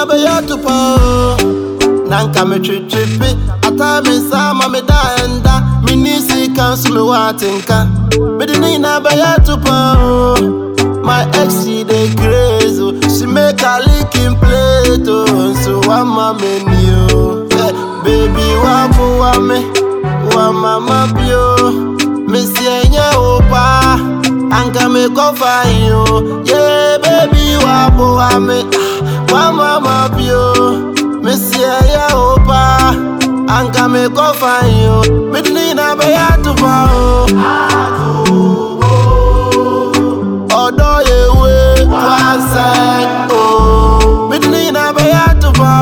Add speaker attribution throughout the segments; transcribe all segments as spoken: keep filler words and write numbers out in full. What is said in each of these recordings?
Speaker 1: be yatupa. Nanka me trip trippy. Ata me sama me da enda. Me nisi cancel me watinka. Me di nina be yatupa. My ex she dey crazy, oh. She make a lick in plate, oh. So I'm a menu, yeah. Baby wabu wame, wama mapio. Missy enya opa, anka me kofa yo. Yeah, baby wabu wame, wama mapio. Missy enya opa, anka me kofa yo. Midni na be yatupa, oh. Odo yewe twasai oh midni na be yatuba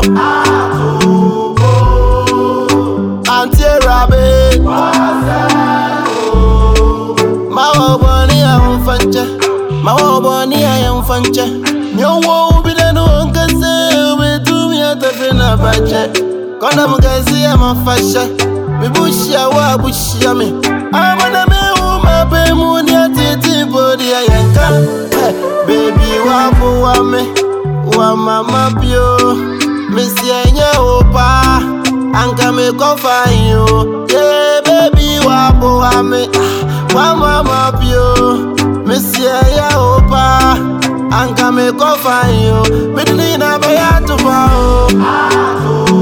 Speaker 1: oh Auntie Rabe twasai oh Mawo boni am fanche Mawo boni am fanche Nyo wo bi de no nkase we do mi atafe na bache Konda mkazi am fashe mi bushia wa bushia me amana me wo mabe mu ni atiti body ayanka baby wabu wame wa mama bio missy enya opa anka me kofa yo yeah baby wabu wame wa mama bio missy enya opa anka me kofa yo midni na be yatuba oh